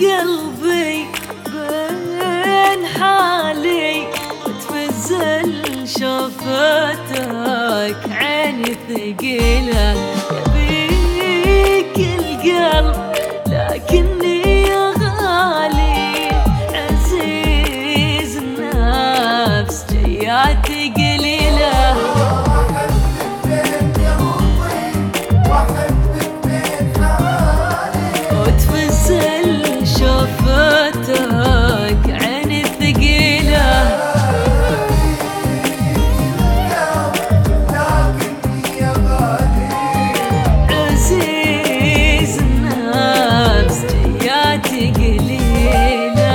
قلبي بين حالي وتفزل شوفتك عيني ثقيلة يبيك القلب لكني يا غالي عزيز النفس جياتي قليلة شوفتك عيني ثقيلة لكني يا غالي عزيز النفس جياتي قليلة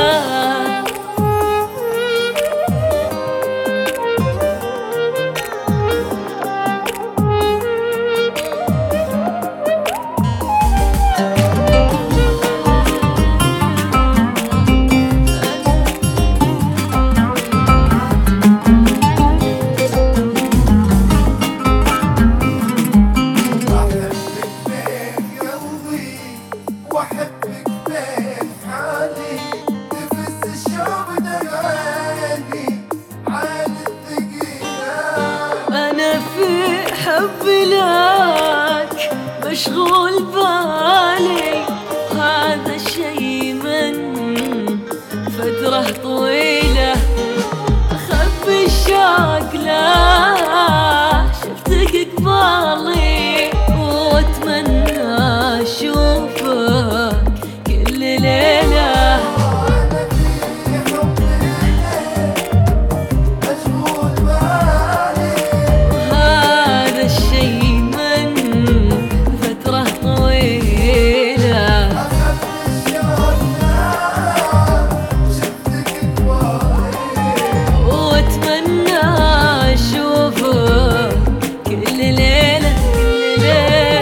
واحبك بين حالي تفز الشوق دقاني عين الثقيلة. أنا في حبي لك مشغول بالي هذا الشي من فترة طويلة أخبي الشوق لا شفتك قبالي وأتمنى أشوفك كل ليلة وأنا في حبك مشغول بالي هذا الشي من فترة طويلة أخذت الشوق شفتك قبالي وأتمنى أشوفك كل ليلة كل ليلة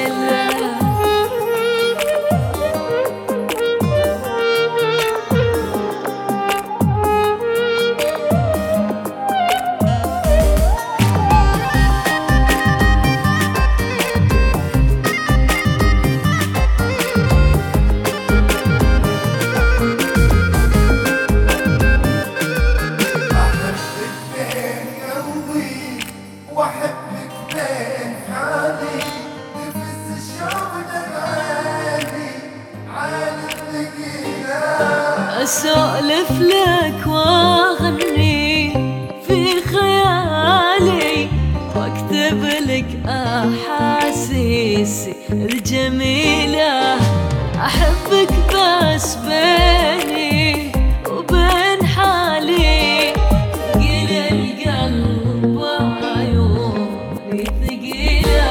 واحبك بين حالي تفز الشوق دقاني عين الثقيلة. أسولف لك وأغني في خيالي وأكتب لك أحاسيسي الجميلة أحبك بس بيني وبين حالي ثقيل القلب وعيوني ثقيلة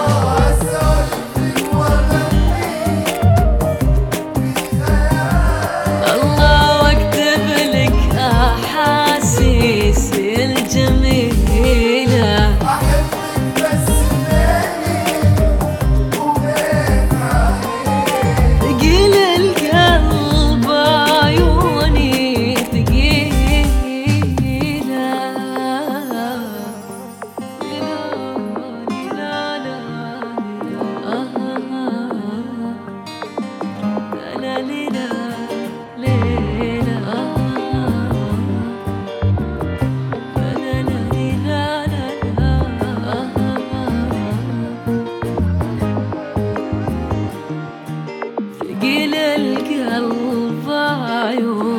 أسولف وأغني في خيالي الله واكتب لك أحاسيسي الجميلة أحبك بس بيني وبين حالي ثقيل القلب عيوني ثقيلة لا لا لا لا ليلة ثقيل القلب عيوني